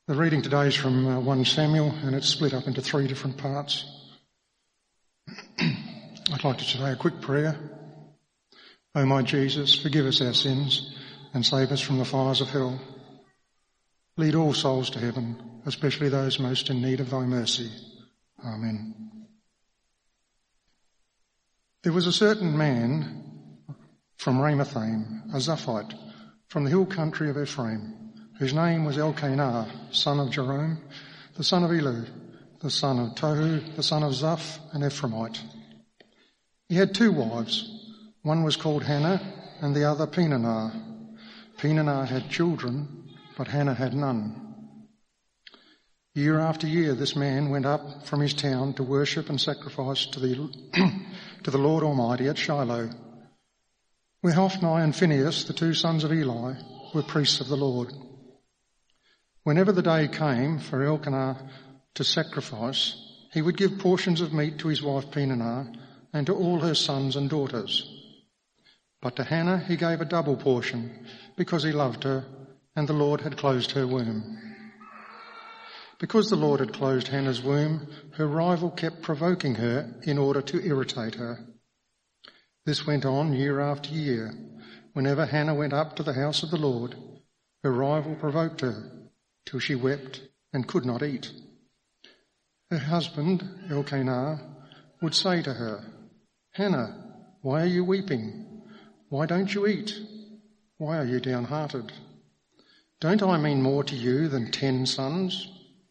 The reading today is from 1 Samuel, and it's split up into 3 different parts. I'd like to say a quick prayer. O my Jesus, forgive us our sins and save us from the fires of hell. Lead all souls to heaven, especially those most in need of thy mercy. Amen. There was a certain man from Ramathaim, a Zuphite, from the hill country of Ephraim, whose name was Elkanah, son of Jerome, the son of Elihu, the son of Tohu, the son of Zuph, an Ephraimite. He had 2 wives. One was called Hannah and the other Peninnah. Peninnah had children, but Hannah had none. Year after year this man went up from his town to worship and sacrifice to the Lord Almighty at Shiloh, where Hophni and Phinehas, the 2 sons of Eli, were priests of the Lord. Whenever the day came for Elkanah to sacrifice, he would give portions of meat to his wife Peninnah and to all her sons and daughters. But to Hannah he gave a double portion, because he loved her, and the Lord had closed her womb. Because the Lord had closed Hannah's womb, her rival kept provoking her in order to irritate her. This went on year after year. Whenever Hannah went up to the house of the Lord, her rival provoked her, till she wept and could not eat. Her husband, Elkanah, would say to her, Hannah, why are you weeping? Why don't you eat? Why are you downhearted? Don't I mean more to you than 10 sons?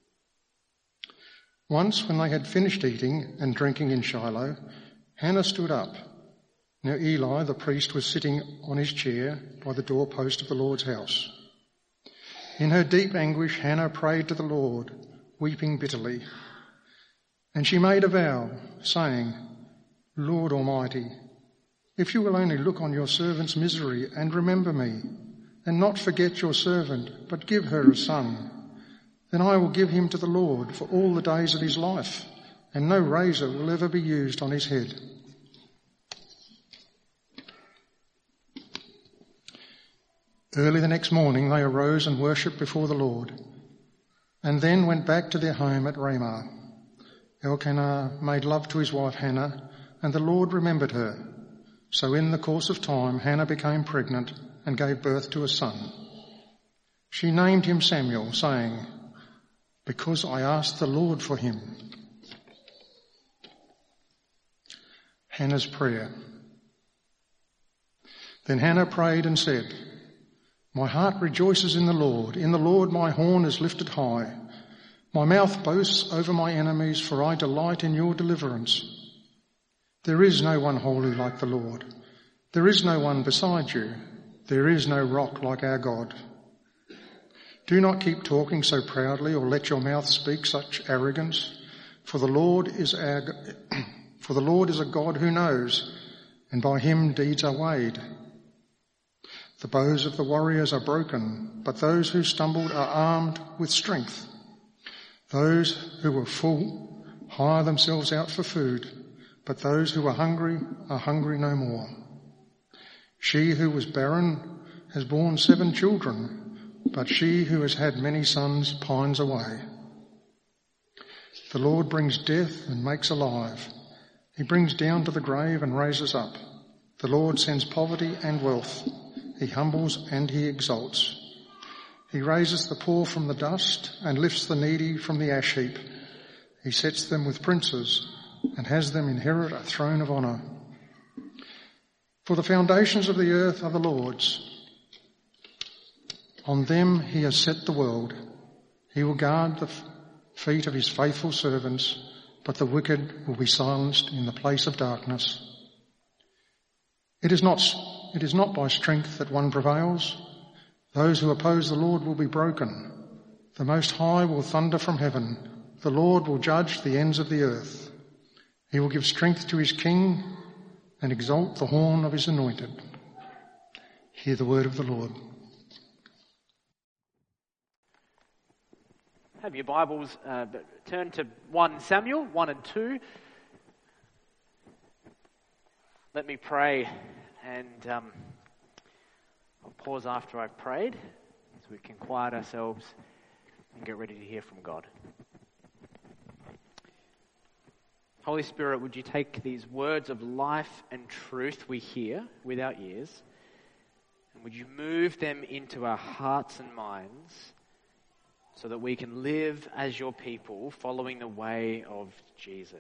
Once, when they had finished eating and drinking in Shiloh, Hannah stood up. Now Eli, the priest, was sitting on his chair by the doorpost of the Lord's house. In her deep anguish, Hannah prayed to the Lord, weeping bitterly. And she made a vow, saying, Lord Almighty, if you will only look on your servant's misery and remember me, and not forget your servant, but give her a son, then I will give him to the Lord for all the days of his life, and no razor will ever be used on his head. Early the next morning they arose and worshipped before the Lord, and then went back to their home at Ramah. Elkanah made love to his wife Hannah, and the Lord remembered her. So in the course of time Hannah became pregnant and gave birth to a son. She named him Samuel, saying, Because I asked the Lord for him. Hannah's prayer. Then Hannah prayed and said, My heart rejoices in the Lord. In the Lord my horn is lifted high. My mouth boasts over my enemies, for I delight in your deliverance. There is no one holy like the Lord. There is no one beside you. There is no rock like our God. Do not keep talking so proudly, or let your mouth speak such arrogance. For the Lord is a God who knows, and by him deeds are weighed. The bows of the warriors are broken, but those who stumbled are armed with strength. Those who were full hire themselves out for food, but those who are hungry no more. She who was barren has borne 7 children, but she who has had many sons pines away. The Lord brings death and makes alive. He brings down to the grave and raises up. The Lord sends poverty and wealth. He humbles and he exalts. He raises the poor from the dust and lifts the needy from the ash heap. He sets them with princes and has them inherit a throne of honour. For the foundations of the earth are the Lord's. On them he has set the world. He will guard the feet of his faithful servants, but the wicked will be silenced in the place of darkness. It is not by strength that one prevails. Those who oppose the Lord will be broken. The Most High will thunder from heaven. The Lord will judge the ends of the earth. He will give strength to his king and exalt the horn of his anointed. Hear the word of the Lord. Have your Bibles turn to 1 Samuel 1 and 2. Let me pray, and I'll pause after I've prayed so we can quiet ourselves and get ready to hear from God. Holy Spirit, would you take these words of life and truth we hear with our ears, and would you move them into our hearts and minds so that we can live as your people following the way of Jesus.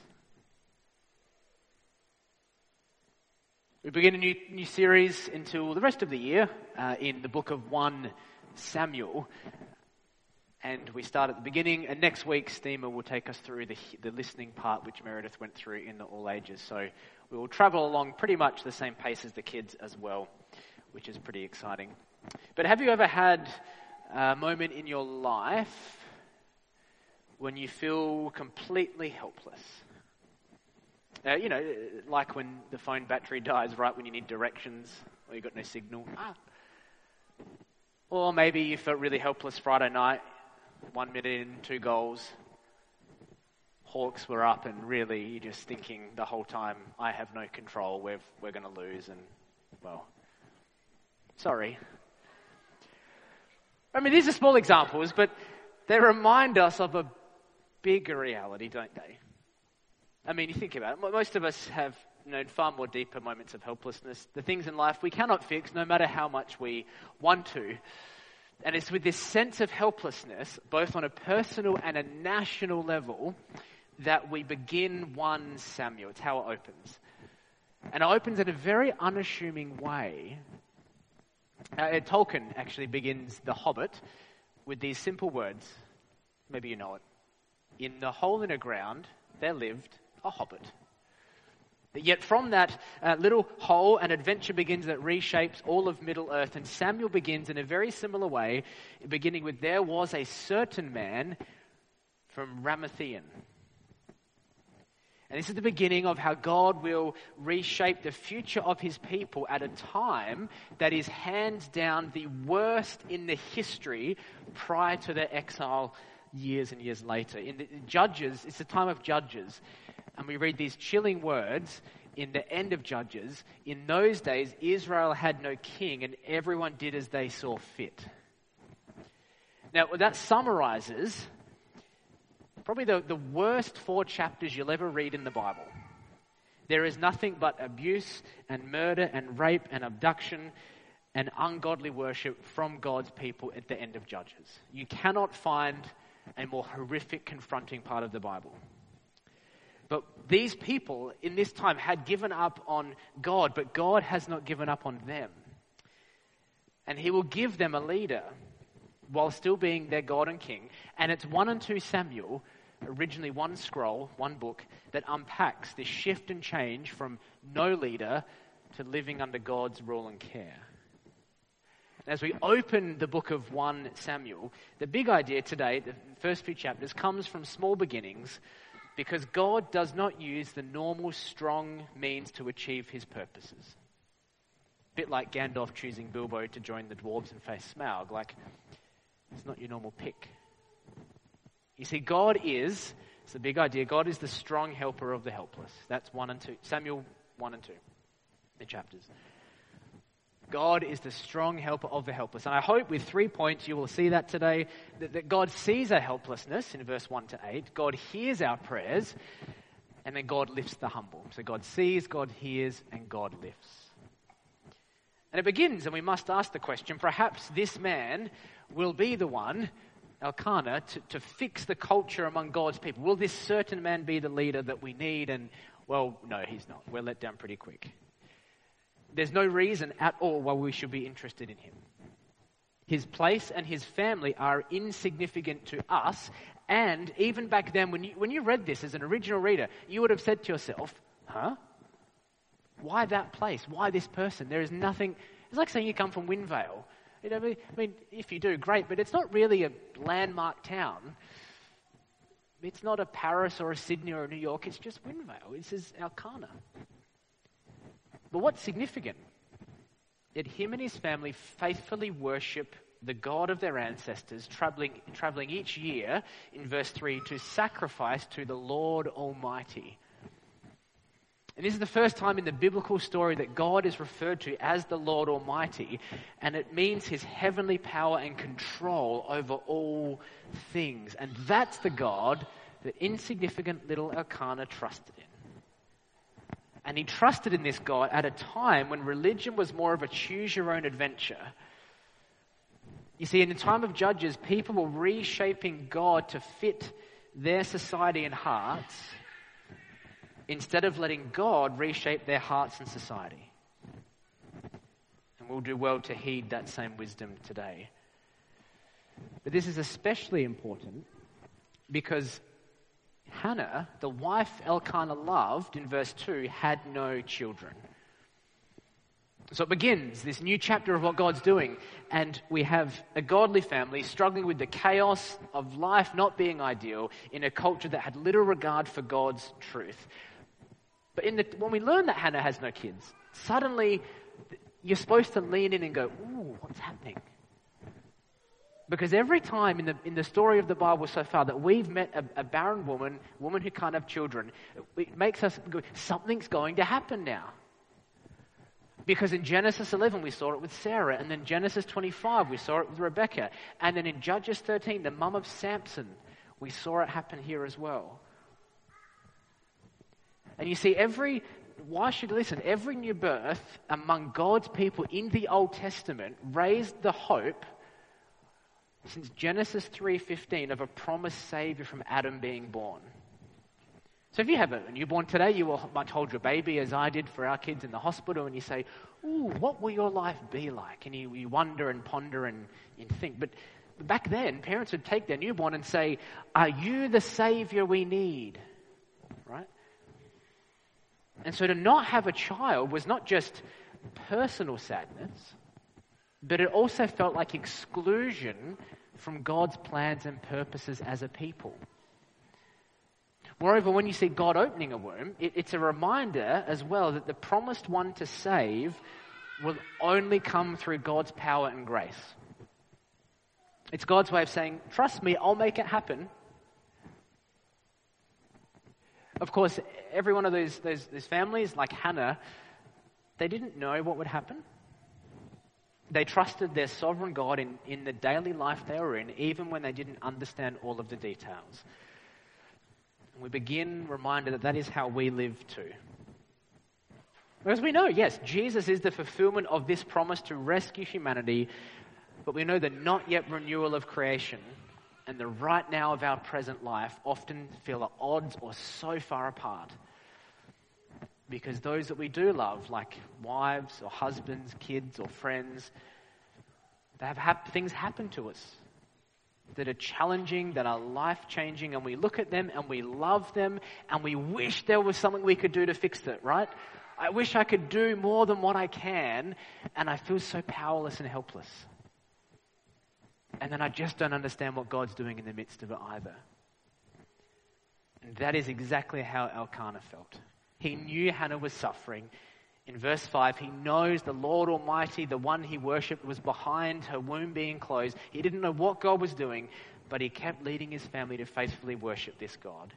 We begin a new series until the rest of the year in the book of 1 Samuel. And we start at the beginning, and next week Steamer will take us through the listening part which Meredith went through in the All Ages. So we will travel along pretty much the same pace as the kids as well, which is pretty exciting. But have you ever had a moment in your life when you feel completely helpless? Like when the phone battery dies right when you need directions, or you've got no signal. Or maybe you felt really helpless Friday night, 1 minute in, 2 goals. Hawks were up and really you're just thinking the whole time, I have no control, we're going to lose and, well, sorry. I mean, these are small examples, but they remind us of a bigger reality, don't they? I mean, you think about it. Most of us have known far more deeper moments of helplessness. The things in life we cannot fix no matter how much we want to. And it's with this sense of helplessness, both on a personal and a national level, that we begin 1 Samuel. It's how it opens. And it opens in a very unassuming way. Tolkien actually begins The Hobbit with these simple words. Maybe you know it. In the hole in the ground, there lived a hobbit. Yet from that little hole, an adventure begins that reshapes all of Middle-earth. And Samuel begins in a very similar way, beginning with, there was a certain man from Ramathaim. And this is the beginning of how God will reshape the future of his people at a time that is hands down the worst in the history prior to their exile years and years later. In the Judges, it's the time of Judges. And we read these chilling words in the end of Judges. In those days, Israel had no king and everyone did as they saw fit. Now, that summarizes probably the worst 4 chapters you'll ever read in the Bible. There is nothing but abuse and murder and rape and abduction and ungodly worship from God's people at the end of Judges. You cannot find a more horrific, confronting part of the Bible. But these people in this time had given up on God, but God has not given up on them. And he will give them a leader while still being their God and King. And it's 1 and 2 Samuel, originally 1 scroll, 1 book, that unpacks this shift and change from no leader to living under God's rule and care. As we open the book of 1 Samuel, the big idea today, the first few chapters, comes from small beginnings, because God does not use the normal strong means to achieve his purposes. A bit like Gandalf choosing Bilbo to join the dwarves and face Smaug. Like, it's not your normal pick. You see, God is, it's the big idea, God is the strong helper of the helpless. That's 1 and 2. Samuel 1 and 2, the chapters. God is the strong helper of the helpless. And I hope with 3 points you will see that today, that God sees our helplessness in verse 1 to 8. God hears our prayers, and then God lifts the humble. So God sees, God hears, and God lifts. And it begins, and we must ask the question, perhaps this man will be the one, Elkanah, to fix the culture among God's people. Will this certain man be the leader that we need? And, well, no, he's not. We're let down pretty quick. There's no reason at all why we should be interested in him. His place and his family are insignificant to us. And even back then, when you read this as an original reader, you would have said to yourself, why that place? Why this person? There is nothing. It's like saying you come from Winvale. You know, I mean, if you do, great, but it's not really a landmark town. It's not a Paris or a Sydney or a New York. It's just Winvale. This is Elkanah. But what's significant? That him and his family faithfully worship the God of their ancestors, traveling each year, in verse 3, to sacrifice to the Lord Almighty. And this is the first time in the biblical story that God is referred to as the Lord Almighty, and it means his heavenly power and control over all things. And that's the God that insignificant little Elkanah trusted in. And he trusted in this God at a time when religion was more of a choose-your-own adventure. You see, in the time of Judges, people were reshaping God to fit their society and hearts instead of letting God reshape their hearts and society. And we'll do well to heed that same wisdom today. But this is especially important because Hannah, the wife Elkanah loved, in verse 2, had no children. So it begins, this new chapter of what God's doing, and we have a godly family struggling with the chaos of life not being ideal in a culture that had little regard for God's truth. But when we learn that Hannah has no kids, suddenly you're supposed to lean in and go, ooh, what's happening? Because every time in the story of the Bible so far that we've met a barren woman who can't have children, it makes us go, something's going to happen now. Because in Genesis 11 we saw it with Sarah, and then Genesis 25 we saw it with Rebecca, and then in Judges 13, the mum of Samson, we saw it happen here as well. And you see, every new birth among God's people in the Old Testament raised the hope since Genesis 3:15 of a promised Savior from Adam being born. So if you have a newborn today, you might hold your baby, as I did for our kids in the hospital, and you say, ooh, what will your life be like? And you wonder and ponder and think. But back then, parents would take their newborn and say, are you the Savior we need? Right? And so to not have a child was not just personal sadness, but it also felt like exclusion from God's plans and purposes as a people. Moreover, when you see God opening a womb, it's a reminder as well that the promised one to save will only come through God's power and grace. It's God's way of saying, trust me, I'll make it happen. Of course, every one of those families, like Hannah, they didn't know what would happen. They trusted their sovereign God in the daily life they were in, even when they didn't understand all of the details. And we begin reminded that is how we live too. Because we know, yes, Jesus is the fulfillment of this promise to rescue humanity, but we know the not yet renewal of creation and the right now of our present life often feel at odds or so far apart. Because those that we do love, like wives or husbands, kids or friends, they have things happen to us that are challenging, that are life-changing, and we look at them and we love them and we wish there was something we could do to fix it, right? I wish I could do more than what I can, and I feel so powerless and helpless. And then I just don't understand what God's doing in the midst of it either. And that is exactly how Elkanah felt. He knew Hannah was suffering. In verse 5, he knows the Lord Almighty, the one he worshipped, was behind her womb being closed. He didn't know what God was doing, but he kept leading his family to faithfully worship this God.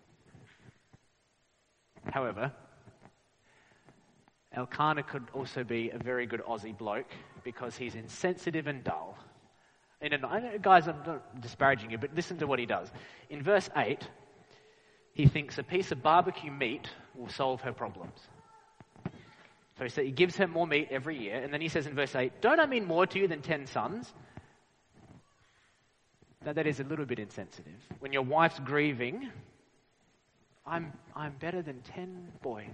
However, Elkanah could also be a very good Aussie bloke because he's insensitive and dull. And guys, I'm not disparaging you, but listen to what he does. In verse 8, he thinks a piece of barbecue meat will solve her problems. So he gives her more meat every year, and then he says in verse 8, don't I mean more to you than 10 sons? Now that is a little bit insensitive. When your wife's grieving, I'm better than 10 boys.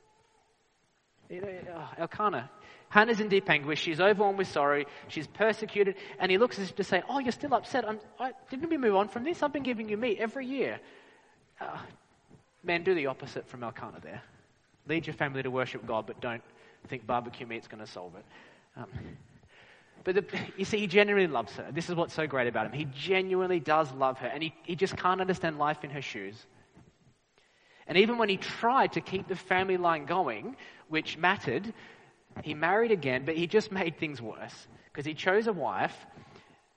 Elkanah, Hannah's in deep anguish. She's overwhelmed with sorrow. She's persecuted. And he looks as if to say, oh, you're still upset. Didn't we move on from this? I've been giving you meat every year. Man, do the opposite from Elkanah there. Lead your family to worship God, but don't think barbecue meat's going to solve it. You see, he genuinely loves her. This is what's so great about him. He genuinely does love her, and he just can't understand life in her shoes. And even when he tried to keep the family line going, which mattered, he married again, but he just made things worse because he chose a wife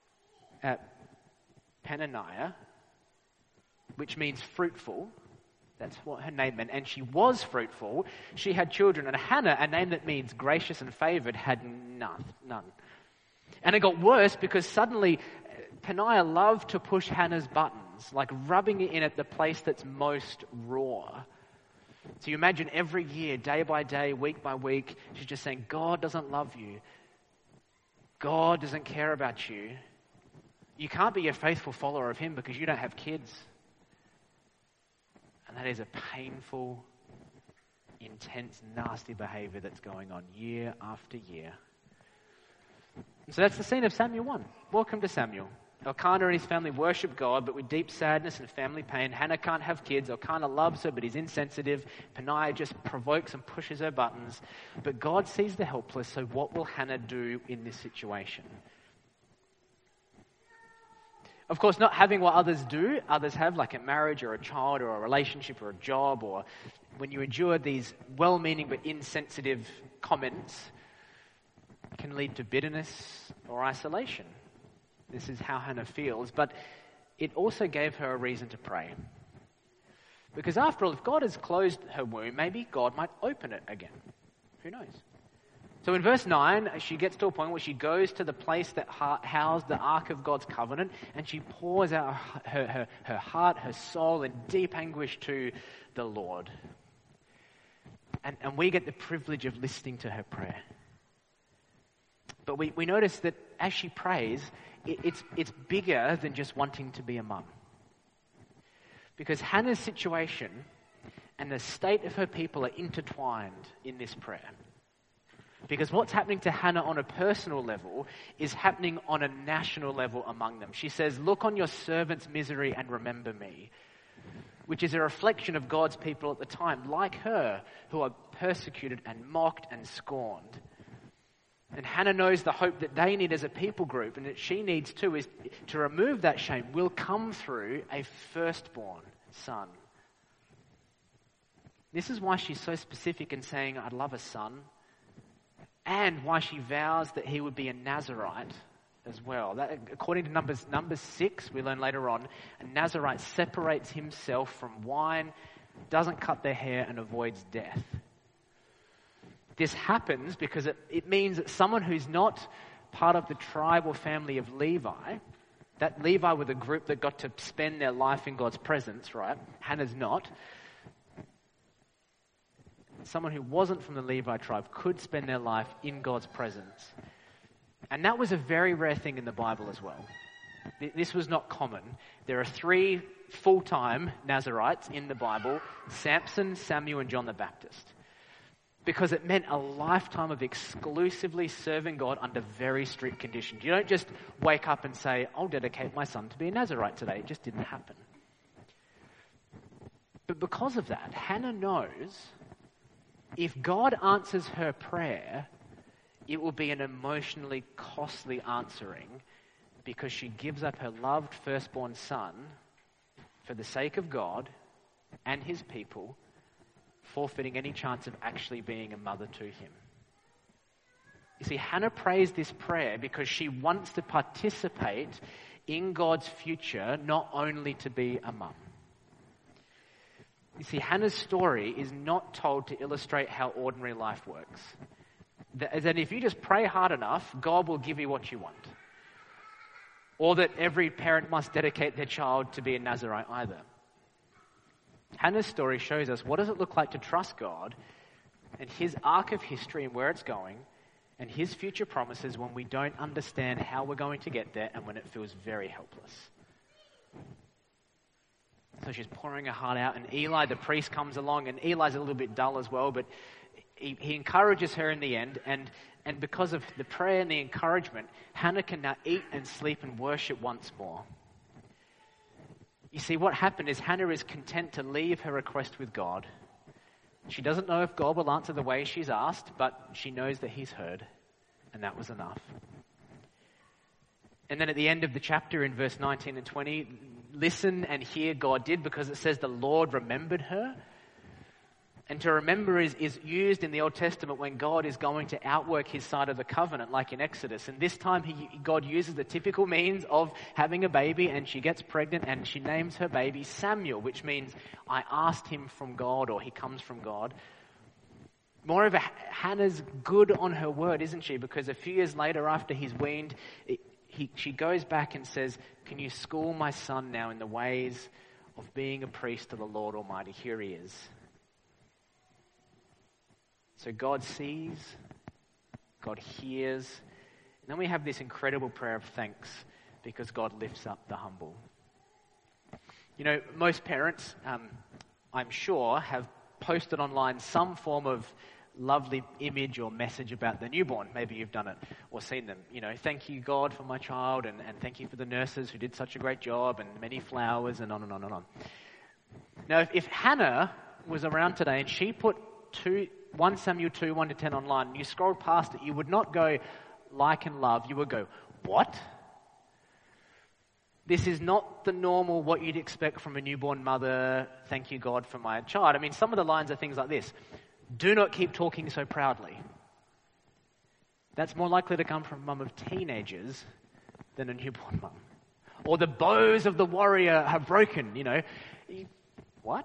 at Peninnah, which means fruitful, That's what her name meant. And she was fruitful. She had children. And Hannah, a name that means gracious and favored, had none. And it got worse because suddenly Peninnah loved to push Hannah's buttons, like rubbing it in at the place that's most raw. So you imagine every year, day by day, week by week, she's just saying, God doesn't love you. God doesn't care about you. You can't be a faithful follower of him because you don't have kids. And that is a painful, intense, nasty behavior that's going on year after year. So that's the scene of Samuel 1. Welcome to Samuel. Elkanah and his family worship God, but with deep sadness and family pain. Hannah can't have kids. Elkanah loves her, but he's insensitive. Peninnah just provokes and pushes her buttons. But God sees the helpless, so what will Hannah do in this situation? Of course, not having what others have, like a marriage or a child or a relationship or a job, or when you endure these well-meaning but insensitive comments, can lead to bitterness or isolation. This is how Hannah feels, but it also gave her a reason to pray. Because after all, if God has closed her womb, maybe God might open it again. Who knows? So in verse 9, she gets to a point where she goes to the place that housed the Ark of God's covenant, and she pours out her heart, her soul in deep anguish to the Lord. And we get the privilege of listening to her prayer. But we notice that as she prays, it's bigger than just wanting to be a mum. Because Hannah's situation and the state of her people are intertwined in this prayer. Because what's happening to Hannah on a personal level is happening on a national level among them. She says, look on your servant's misery and remember me. Which is a reflection of God's people at the time, like her, who are persecuted and mocked and scorned. And Hannah knows the hope that they need as a people group, and that she needs too, is to remove that shame will come through a firstborn son. This is why she's so specific in saying, I'd love a son, and why she vows that he would be a Nazirite as well. That, according to Numbers 6, we learn later on, a Nazirite separates himself from wine, doesn't cut their hair, and avoids death. This happens because it means that someone who's not part of the tribe or family of Levi, that Levi were the group that got to spend their life in God's presence, right? Hannah's not. Someone who wasn't from the Levi tribe could spend their life in God's presence. And that was a very rare thing in the Bible as well. This was not common. There are 3 full-time Nazirites in the Bible: Samson, Samuel, and John the Baptist. Because it meant a lifetime of exclusively serving God under very strict conditions. You don't just wake up and say, I'll dedicate my son to be a Nazirite today. It just didn't happen. But because of that, Hannah knows if God answers her prayer, it will be an emotionally costly answering, because she gives up her loved firstborn son for the sake of God and his people, forfeiting any chance of actually being a mother to him. You see, Hannah prays this prayer because she wants to participate in God's future, not only to be a mum. You see, Hannah's story is not told to illustrate how ordinary life works. That if you just pray hard enough, God will give you what you want. Or that every parent must dedicate their child to be a Nazirite either. Hannah's story shows us what does it look like to trust God and his arc of history and where it's going, and his future promises when we don't understand how we're going to get there and when it feels very helpless. So she's pouring her heart out, and Eli, the priest, comes along, and Eli's a little bit dull as well, but he encourages her in the end, and because of the prayer and the encouragement, Hannah can now eat and sleep and worship once more. You see, what happened is Hannah is content to leave her request with God. She doesn't know if God will answer the way she's asked, but she knows that he's heard, and that was enough. And then at the end of the chapter in verse 19 and 20, listen and hear God did, because it says the Lord remembered her. And to remember is used in the Old Testament when God is going to outwork his side of the covenant, like in Exodus. And this time God uses the typical means of having a baby, and she gets pregnant and she names her baby Samuel, which means I asked him from God, or he comes from God. Moreover, Hannah's good on her word, isn't she? Because a few years later, after he's weaned, she goes back and says, can you school my son now in the ways of being a priest to the Lord Almighty? Here he is. So God sees, God hears, and then we have this incredible prayer of thanks because God lifts up the humble. You know, most parents, I'm sure, have posted online some form of lovely image or message about the newborn. Maybe you've done it or seen them. You know, thank you, God, for my child, and thank you for the nurses who did such a great job, and many flowers, and on and on and on. Now, if Hannah was around today and she put 1 Samuel 2, 1-10 online, and you scrolled past it, you would not go like and love, you would go, what? This is not the normal, what you'd expect from a newborn mother, thank you God for my child. I mean, some of the lines are things like this: do not keep talking so proudly. That's more likely to come from a mum of teenagers than a newborn mum. Or the bows of the warrior have broken, you know. What?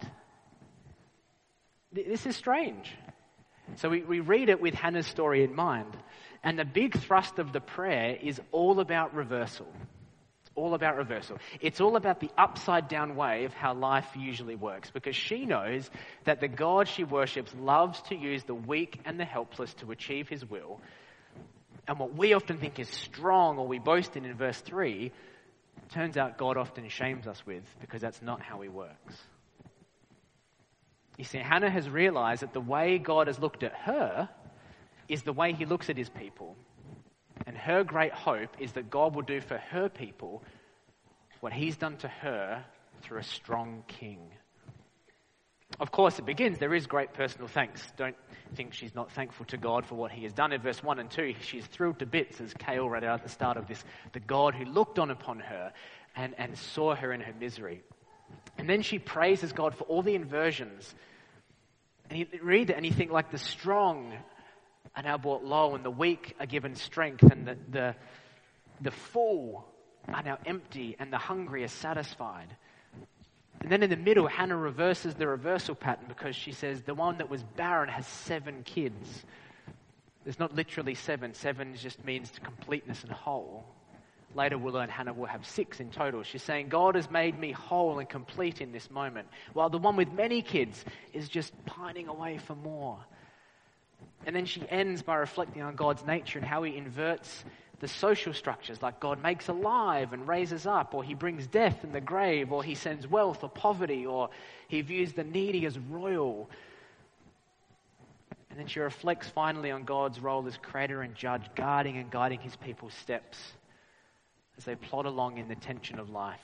This is strange. So we read it with Hannah's story in mind. And the big thrust of the prayer is all about reversal. It's all about reversal. It's all about the upside down way of how life usually works. Because she knows that the God she worships loves to use the weak and the helpless to achieve his will. And what we often think is strong, or we boast in verse 3, turns out God often shames us with, because that's not how he works. You see, Hannah has realized that the way God has looked at her is the way he looks at his people. And her great hope is that God will do for her people what he's done to her through a strong king. Of course, it begins, there is great personal thanks. Don't think she's not thankful to God for what he has done. In verse 1 and 2, she's thrilled to bits, as Cale read out at the start of this, the God who looked on upon her and saw her in her misery. And then she praises God for all the inversions. And you read it and you think, like, the strong are now brought low, and the weak are given strength, and the full are now empty, and the hungry are satisfied. And then in the middle, Hannah reverses the reversal pattern, because she says the one that was barren has 7 kids. There's not literally 7. 7 just means completeness and whole. Later we'll learn Hannah will have 6 in total. She's saying, God has made me whole and complete in this moment, while the one with many kids is just pining away for more. And then she ends by reflecting on God's nature and how he inverts the social structures, like God makes alive and raises up, or he brings death in the grave, or he sends wealth or poverty, or he views the needy as royal. And then she reflects finally on God's role as creator and judge, guarding and guiding his people's steps as they plod along in the tension of life.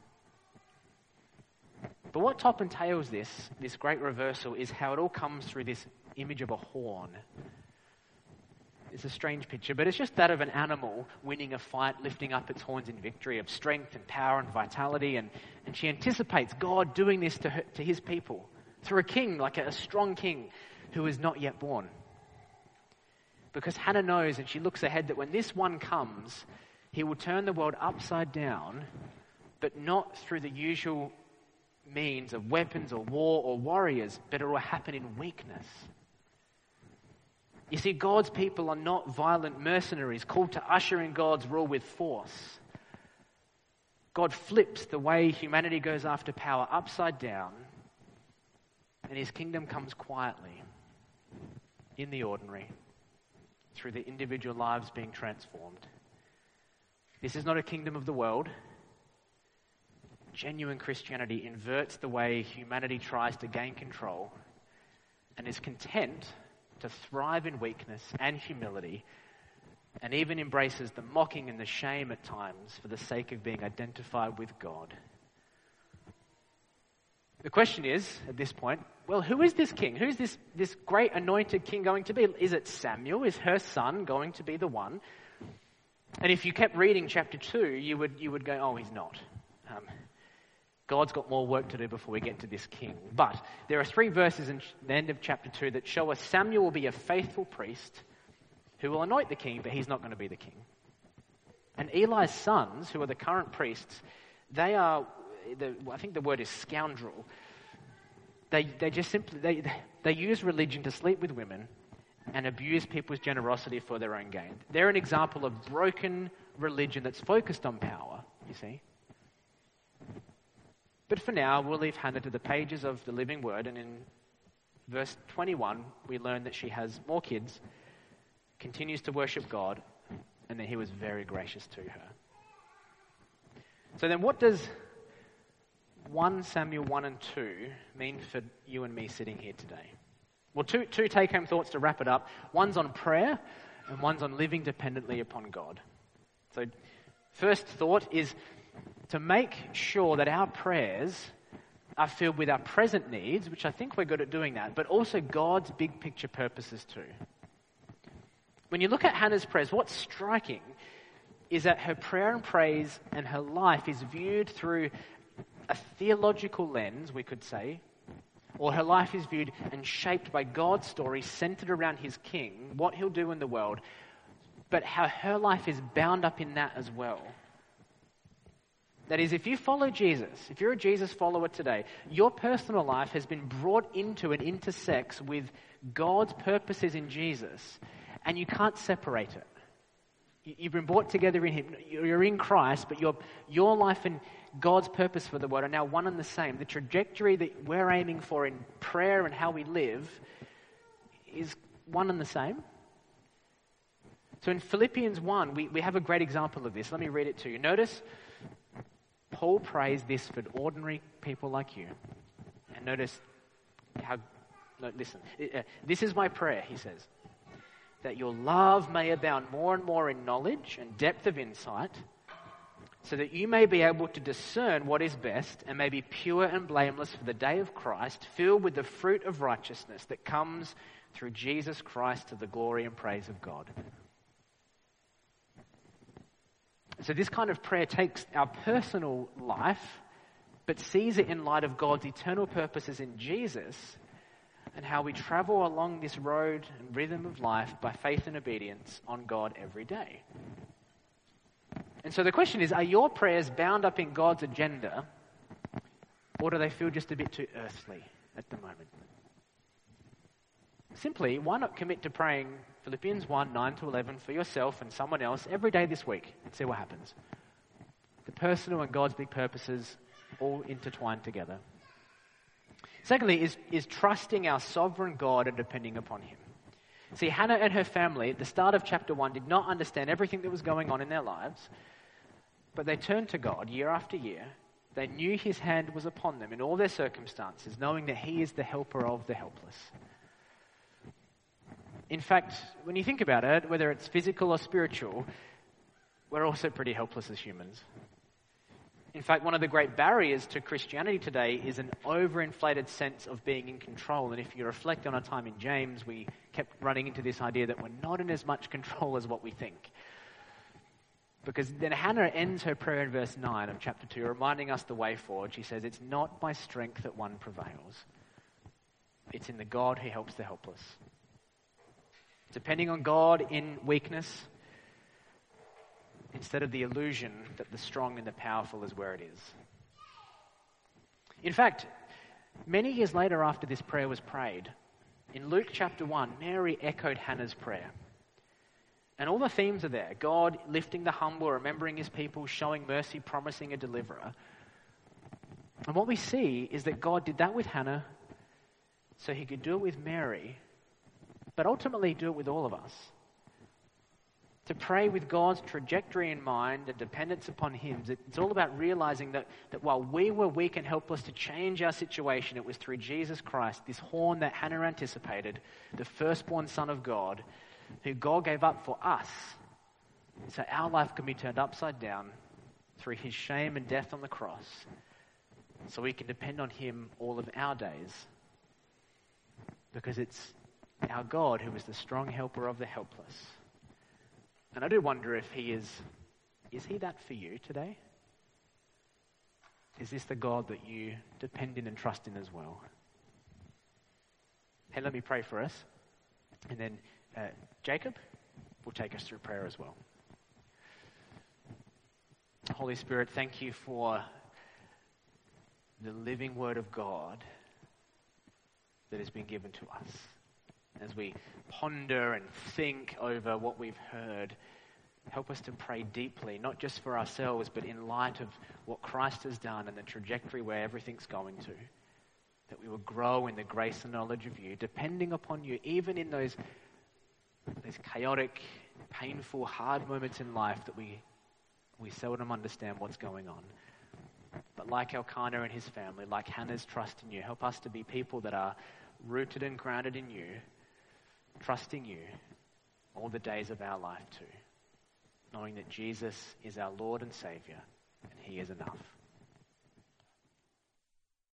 But what top and tails this great reversal, is how it all comes through this image of a horn. It's a strange picture, but it's just that of an animal winning a fight, lifting up its horns in victory, of strength and power and vitality. And she anticipates God doing this to his people through a king, like a strong king who is not yet born. Because Hannah knows, and she looks ahead, that when this one comes, he will turn the world upside down, but not through the usual means of weapons or war or warriors, but it will happen in weakness. You see, God's people are not violent mercenaries called to usher in God's rule with force. God flips the way humanity goes after power upside down, and his kingdom comes quietly, in the ordinary, through the individual lives being transformed. This is not a kingdom of the world. Genuine Christianity inverts the way humanity tries to gain control and is content to thrive in weakness and humility, and even embraces the mocking and the shame at times for the sake of being identified with God. The question is, at this point, well, who is this king? Who's this great anointed king going to be? Is it Samuel? Is her son going to be the one? And if you kept reading chapter 2, you would go, oh, he's not. God's got more work to do before we get to this king. But there are 3 verses in the end of chapter 2 that show us Samuel will be a faithful priest who will anoint the king, but he's not going to be the king. And Eli's sons, who are the current priests, they are, I think the word is scoundrel. They just simply, they use religion to sleep with women and abuse people's generosity for their own gain. They're an example of broken religion that's focused on power, you see. But for now, we'll leave Hannah to the pages of the living word, and in verse 21, we learn that she has more kids, continues to worship God, and that he was very gracious to her. So then what does 1 Samuel 1 and 2 mean for you and me sitting here today? Well, two take-home thoughts to wrap it up. One's on prayer, and one's on living dependently upon God. So first thought is to make sure that our prayers are filled with our present needs, which I think we're good at doing that, but also God's big picture purposes too. When you look at Hannah's prayers, what's striking is that her prayer and praise and her life is viewed through a theological lens, we could say, or her life is viewed and shaped by God's story centered around his king, what he'll do in the world, but how her life is bound up in that as well. That is, if you follow Jesus, if you're a Jesus follower today, your personal life has been brought into and intersects with God's purposes in Jesus, and you can't separate it. You've been brought together in him. You're in Christ, but your life and God's purpose for the world are now one and the same. The trajectory that we're aiming for in prayer and how we live is one and the same. So in Philippians 1, we have a great example of this. Let me read it to you. Notice Paul prays this for ordinary people like you. And notice this is my prayer, he says, that your love may abound more and more in knowledge and depth of insight, so that you may be able to discern what is best and may be pure and blameless for the day of Christ, filled with the fruit of righteousness that comes through Jesus Christ to the glory and praise of God. So this kind of prayer takes our personal life, but sees it in light of God's eternal purposes in Jesus, and how we travel along this road and rhythm of life by faith and obedience on God every day. And so the question is, are your prayers bound up in God's agenda, or do they feel just a bit too earthly at the moment? Simply, why not commit to praying Philippians 1, 9 to 11 for yourself and someone else every day this week and see what happens. The personal and God's big purposes all intertwined together. Secondly, is trusting our sovereign God and depending upon him. See, Hannah and her family at the start of chapter 1 did not understand everything that was going on in their lives, but they turned to God year after year. They knew his hand was upon them in all their circumstances, knowing that he is the helper of the helpless. In fact, when you think about it, whether it's physical or spiritual, we're also pretty helpless as humans. In fact, one of the great barriers to Christianity today is an overinflated sense of being in control. And if you reflect on our time in James, we kept running into this idea that we're not in as much control as what we think. Because then Hannah ends her prayer in verse 9 of chapter 2, reminding us the way forward. She says, it's not by strength that one prevails. It's in the God who helps the helpless. Depending on God in weakness, instead of the illusion that the strong and the powerful is where it is. In fact, many years later after this prayer was prayed, in Luke chapter 1, Mary echoed Hannah's prayer. And all the themes are there. God lifting the humble, remembering his people, showing mercy, promising a deliverer. And what we see is that God did that with Hannah so he could do it with Mary, but ultimately do it with all of us. To pray with God's trajectory in mind and dependence upon him, it's all about realizing that while we were weak and helpless to change our situation, it was through Jesus Christ, this horn that Hannah anticipated, the firstborn Son of God, who God gave up for us, so our life can be turned upside down through his shame and death on the cross, so we can depend on him all of our days. Because it's our God who is the strong helper of the helpless. And I do wonder if he is he that for you today? Is this the God that you depend in and trust in as well? Hey, let me pray for us. And then Jacob will take us through prayer as well. Holy Spirit, thank you for the living word of God that has been given to us. As we ponder and think over what we've heard, help us to pray deeply, not just for ourselves, but in light of what Christ has done and the trajectory where everything's going to. That we will grow in the grace and knowledge of you, depending upon you, even in those chaotic, painful, hard moments in life that we seldom understand what's going on. But like Elkanah and his family, like Hannah's trust in you, help us to be people that are rooted and grounded in you, trusting you all the days of our life too, knowing that Jesus is our Lord and Saviour, and he is enough.